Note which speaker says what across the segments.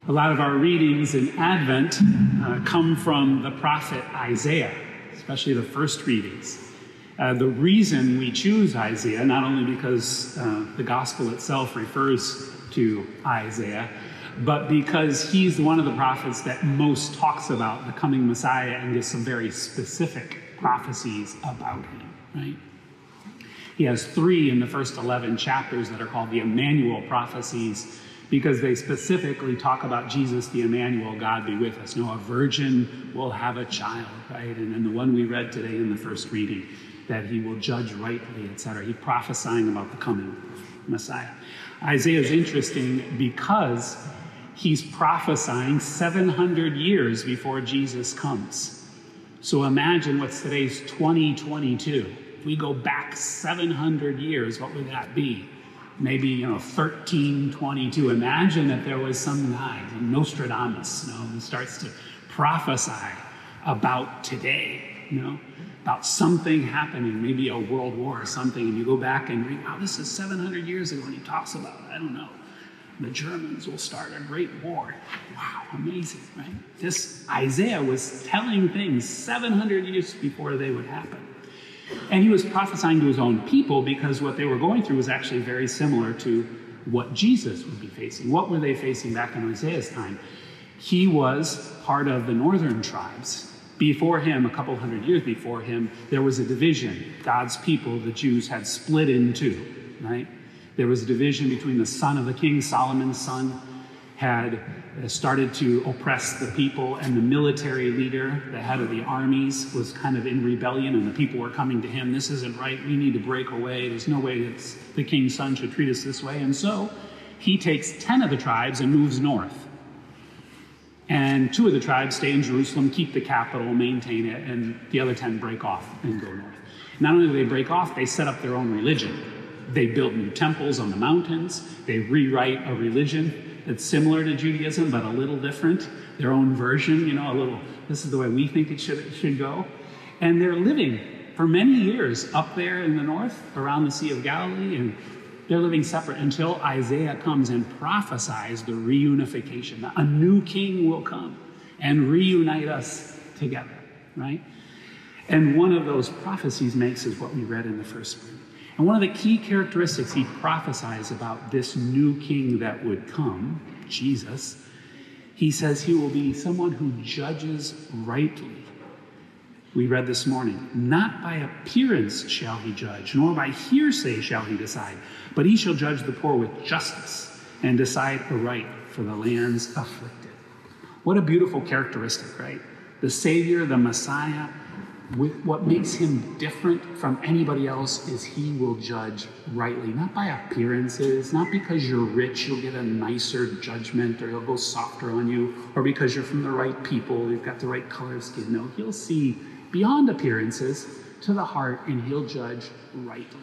Speaker 1: A lot of our readings in Advent come from the prophet Isaiah, especially the first readings. The reason we choose Isaiah, not only because the gospel itself refers to Isaiah, but because he's one of the prophets that most talks about the coming Messiah and gives some very specific prophecies about him, right? He has 3 in the first 11 chapters that are called the Emmanuel prophecies, because they specifically talk about Jesus, the Emmanuel, God be with us. No, a virgin will have a child, right? And then the one we read today in the first reading, that he will judge rightly, etc. He's prophesying about the coming Messiah. Isaiah is interesting because he's prophesying 700 years before Jesus comes. So imagine what's today's 2022. If we go back 700 years, what would that be? Maybe, 1322. Imagine that there was some guy, Nostradamus, who starts to prophesy about today, about something happening, maybe a world war or something, and you go back and read, wow, this is 700 years ago, and he talks about, the Germans will start a great war. Wow, amazing, right? This Isaiah was telling things 700 years before they would happen. And he was prophesying to his own people because what they were going through was actually very similar to what Jesus would be facing. What were they facing back in Isaiah's time? He was part of the northern tribes. Before him, a couple hundred years before him, there was a division. God's people, the Jews, had split in 2, right? There was a division between the son of the king, Solomon's son, had started to oppress the people, and the military leader, the head of the armies, was kind of in rebellion, and the people were coming to him, this isn't right, we need to break away, there's no way that the king's son should treat us this way. And so he takes 10 of the tribes and moves north. And 2 of the tribes stay in Jerusalem, keep the capital, maintain it, and the other 10 break off and go north. Not only do they break off, they set up their own religion. They build new temples on the mountains, they rewrite a religion that's similar to Judaism, but a little different. Their own version, this is the way we think it should go. And they're living for many years up there in the north, around the Sea of Galilee, and they're living separate until Isaiah comes and prophesies the reunification. A new king will come and reunite us together, right? And one of those prophecies makes is what we read in the first reading. And one of the key characteristics he prophesies about this new king that would come, Jesus, he says he will be someone who judges rightly. We read this morning, not by appearance shall he judge, nor by hearsay shall he decide, but he shall judge the poor with justice and decide aright for the land's afflicted. What a beautiful characteristic, right? The Savior, the Messiah, what makes him different from anybody else is he will judge rightly, not by appearances, not because you're rich, you'll get a nicer judgment or he'll go softer on you, or because you're from the right people, you've got the right color of skin. No, he'll see beyond appearances to the heart and he'll judge rightly.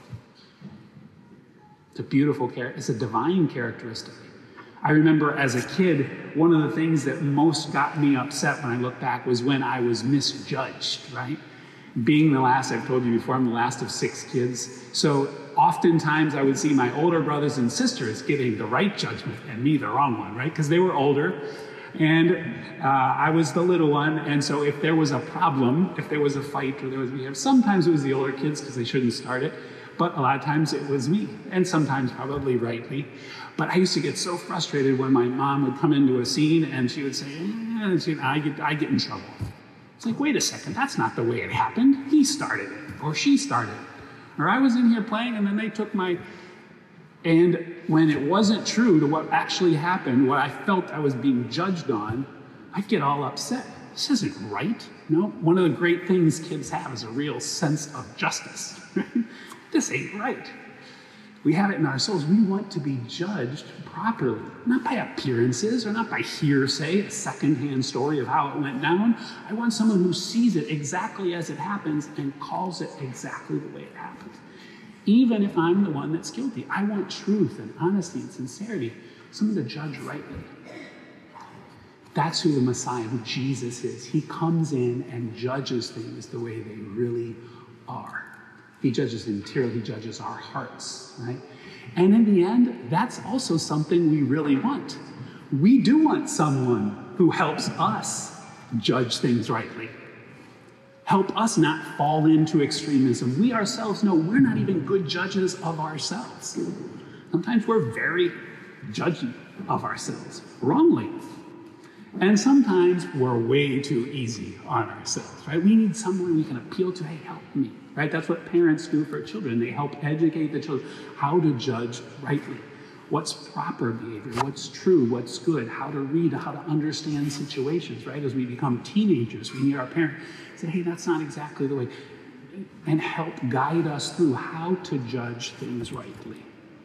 Speaker 1: It's a beautiful character, it's a divine characteristic. I remember as a kid, one of the things that most got me upset when I look back was when I was misjudged, right? Being the last, I've told you before, I'm the last of 6 kids. So oftentimes I would see my older brothers and sisters getting the right judgment and me the wrong one, right? Because they were older and I was the little one. And so if there was a problem, if there was a fight or there was behavior, sometimes it was the older kids because they shouldn't start it. But a lot of times it was me, and sometimes probably rightly. But I used to get so frustrated when my mom would come into a scene and she would say, I get in trouble. It's like, wait a second, that's not the way it happened. He started it, or she started it. Or I was in here playing and then they took my... And when it wasn't true to what actually happened, what I felt I was being judged on, I'd get all upset. This isn't right. One of the great things kids have is a real sense of justice. This ain't right. We have it in our souls. We want to be judged properly, not by appearances or not by hearsay, a secondhand story of how it went down. I want someone who sees it exactly as it happens and calls it exactly the way it happens. Even if I'm the one that's guilty, I want truth and honesty and sincerity, someone to judge rightly. That's who the Messiah, who Jesus is. He comes in and judges things the way they really are. He judges the interior, he judges our hearts, right? And in the end, that's also something we really want. We do want someone who helps us judge things rightly. Help us not fall into extremism. We ourselves know we're not even good judges of ourselves. Sometimes we're very judgy of ourselves, wrongly. And sometimes we're way too easy on ourselves, right? We need someone we can appeal to, hey, help me, right? That's what parents do for children. They help educate the children how to judge rightly. What's proper behavior, what's true, what's good, how to read, how to understand situations, right? As we become teenagers, we need our parents to say, hey, that's not exactly the way, and help guide us through how to judge things rightly.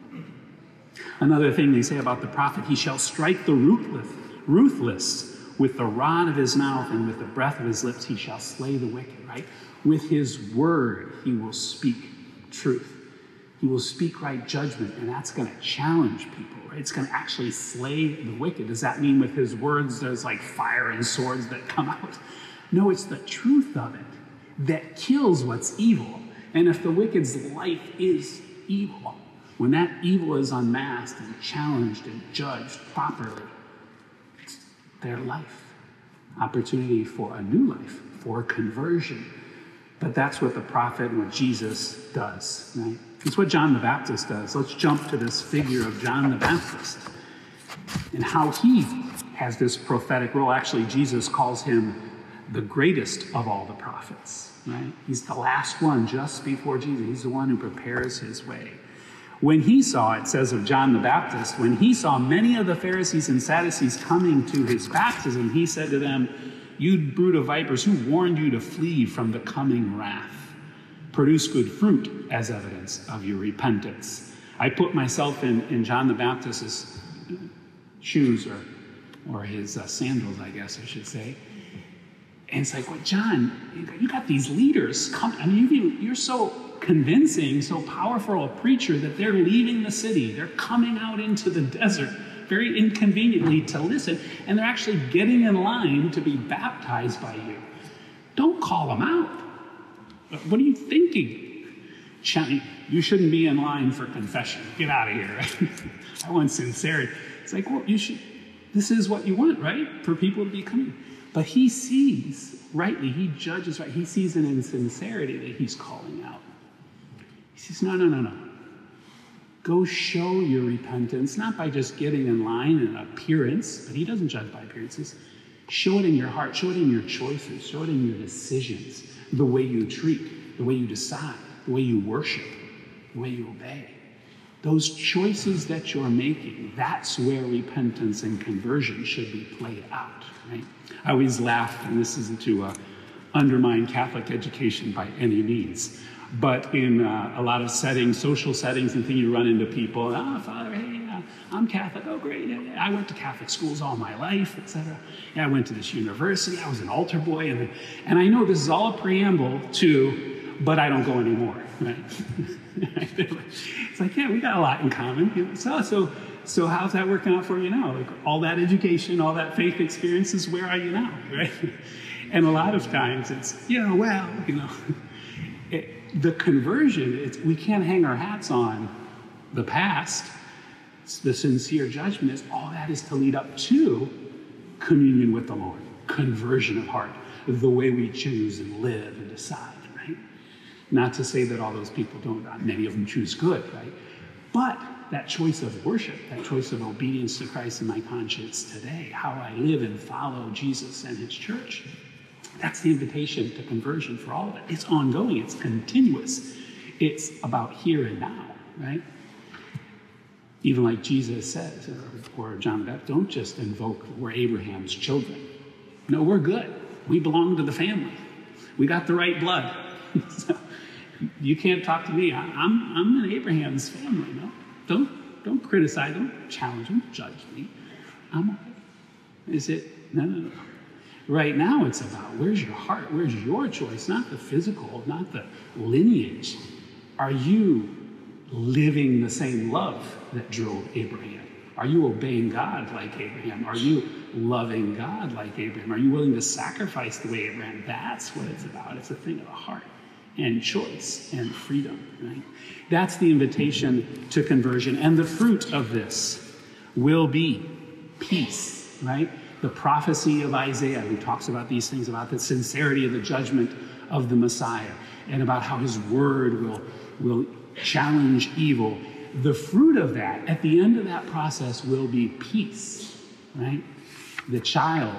Speaker 1: Another thing they say about the prophet, he shall strike the ruthless with the rod of his mouth, and with the breath of his lips he shall slay the wicked, right? With his word he will speak truth. He will speak right judgment, and that's going to challenge people, right? It's going to actually slay the wicked. Does that mean with his words there's like fire and swords that come out? No, it's the truth of it that kills what's evil. And if the wicked's life is evil, when that evil is unmasked and challenged and judged properly, it's their life. Opportunity for a new life, for conversion. But that's what the prophet and what Jesus does, right? It's what John the Baptist does. Let's jump to this figure of John the Baptist and how he has this prophetic role. Actually, Jesus calls him the greatest of all the prophets, right? He's the last one just before Jesus. He's the one who prepares his way. When he saw, it says of John the Baptist, when he saw many of the Pharisees and Sadducees coming to his baptism, he said to them, "You brood of vipers, who warned you to flee from the coming wrath? Produce good fruit as evidence of your repentance." I put myself in John the Baptist's shoes, or his sandals, I guess I should say. And it's like, well, John, you got these leaders coming. I mean, you're so convincing, so powerful a preacher that they're leaving the city. They're coming out into the desert very inconveniently to listen, and they're actually getting in line to be baptized by you. Don't call them out. What are you thinking? You shouldn't be in line for confession. Get out of here. I want sincerity. It's like, well, this is what you want, right? For people to be coming. But he sees rightly, he judges right. He sees an insincerity that he's calling out. He says, no. Go show your repentance, not by just getting in line and appearance, but he doesn't judge by appearances. Show it in your heart, show it in your choices, show it in your decisions, the way you treat, the way you decide, the way you worship, the way you obey. Those choices that you're making, that's where repentance and conversion should be played out, right? I always laugh, and this isn't to undermine Catholic education by any means, but in a lot of settings, social settings and things, you run into people, Father, hey, I'm Catholic, oh great, I went to Catholic schools all my life, etc. I went to this university, I was an altar boy, and I know this is all a preamble to, but I don't go anymore, right? It's like, yeah, we got a lot in common. So how's that working out for you now? Like all that education, all that faith experiences, where are you now, right? And a lot of times it's, the conversion, we can't hang our hats on the past. The sincere judgment is all that is to lead up to communion with the Lord, conversion of heart, the way we choose and live and decide, right? Not to say that all those people don't, many of them choose good, right? But that choice of worship, that choice of obedience to Christ in my conscience today, how I live and follow Jesus and his church, that's the invitation to conversion for all of it. It's ongoing, it's continuous. It's about here and now, right? Even like Jesus says, or John the Baptist, don't just invoke we're Abraham's children. No, we're good. We belong to the family. We got the right blood. So you can't talk to me. I'm in Abraham's family. No, don't criticize them, challenge them, judge me. Is it? No. Right now it's about where's your heart, where's your choice, not the physical, not the lineage. Are you living the same love that drove Abraham? Are you obeying God like Abraham? Are you loving God like Abraham? Are you willing to sacrifice the way Abraham? That's what it's about. It's a thing of the heart and choice and freedom, right? That's the invitation to conversion. And the fruit of this will be peace, right? The prophecy of Isaiah, who talks about these things, about the sincerity of the judgment of the Messiah, and about how his word will challenge evil. The fruit of that, at the end of that process, will be peace, right? The child,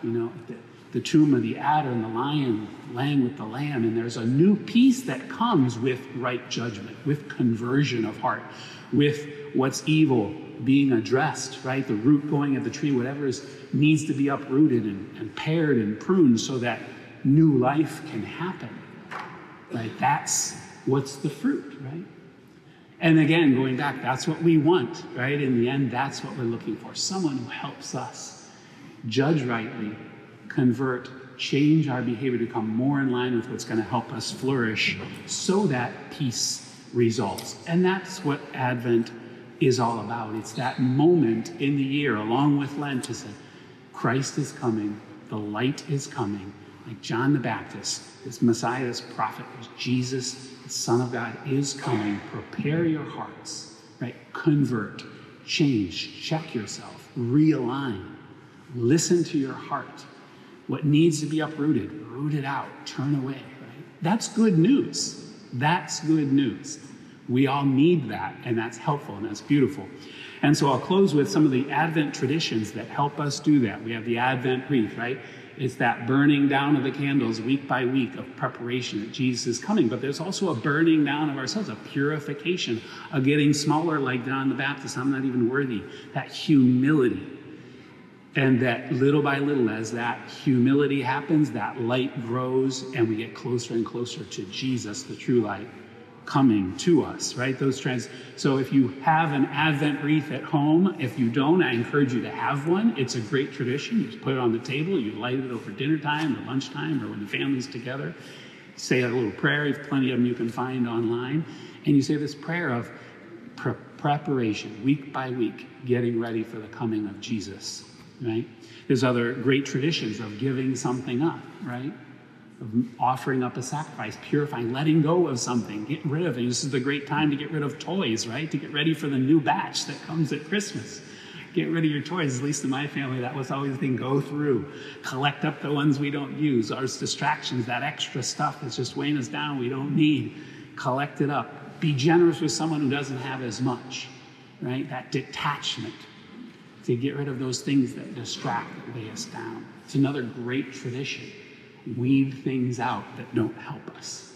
Speaker 1: the tomb of the adder and the lion laying with the lamb, and there's a new peace that comes with right judgment, with conversion of heart, with what's evil being addressed, right? The root going at the tree, whatever needs to be uprooted and pared and pruned so that new life can happen, right? That's what's the fruit, right? And again, going back, that's what we want, right? In the end, that's what we're looking for. Someone who helps us judge rightly, convert, change our behavior to come more in line with what's going to help us flourish so that peace results. And that's what Advent is all about. It's that moment in the year, along with Lent, to say, Christ is coming, the light is coming, like John the Baptist, this Messiah, this prophet, this Jesus, the Son of God, is coming. Prepare your hearts, right? Convert, change, check yourself, realign, listen to your heart. What needs to be uprooted, root it out, turn away, right? That's good news. That's good news. We all need that, and that's helpful, and that's beautiful. And so I'll close with some of the Advent traditions that help us do that. We have the Advent wreath, right? It's that burning down of the candles week by week of preparation that Jesus is coming. But there's also a burning down of ourselves, a purification, a getting smaller like John the Baptist. I'm not even worthy. That humility. And that little by little, as that humility happens, that light grows, and we get closer and closer to Jesus, the true light, coming to us, right? So if you have an Advent wreath at home, if you don't, I encourage you to have one. It's a great tradition. You just put it on the table, you light it over dinner time or lunchtime or when the family's together. Say a little prayer. There's plenty of them you can find online. And you say this prayer of preparation, week by week, getting ready for the coming of Jesus, right? There's other great traditions of giving something up, right? Of offering up a sacrifice, purifying, letting go of something, getting rid of it. This is the great time to get rid of toys, right? To get ready for the new batch that comes at Christmas. Get rid of your toys. At least in my family, that was always the thing. Go through, collect up the ones we don't use, our distractions, that extra stuff that's just weighing us down we don't need. Collect it up. Be generous with someone who doesn't have as much, right? That detachment. To get rid of those things that distract, that weigh us down. It's another great tradition. Weed things out that don't help us.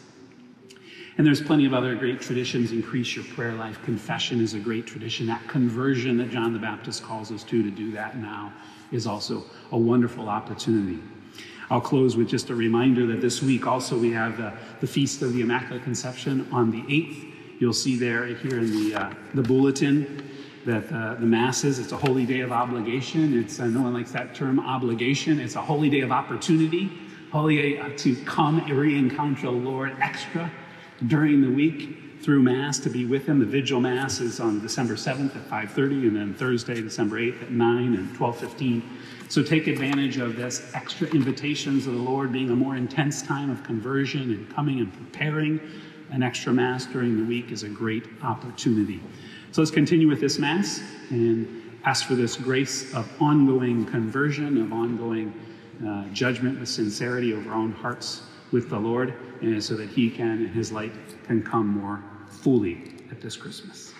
Speaker 1: And there's plenty of other great traditions. Increase your prayer life. Confession is a great tradition. That conversion that John the Baptist calls us to do that now is also a wonderful opportunity. I'll close with just a reminder that this week also we have the Feast of the Immaculate Conception on the 8th. You'll see there here in the bulletin that the Masses, it's a holy day of obligation. No one likes that term, obligation. It's a holy day of opportunity. Holy day to come and re-encounter the Lord extra during the week through Mass, to be with Him. The Vigil Mass is on December 7th at 5:30, and then Thursday, December 8th at 9 and 12:15. So take advantage of this extra invitations of the Lord, being a more intense time of conversion and coming and preparing. An extra Mass during the week is a great opportunity. So let's continue with this Mass and ask for this grace of ongoing conversion, of ongoing judgment with sincerity of our own hearts with the Lord, and so that He can, and His light can come more fully at this Christmas.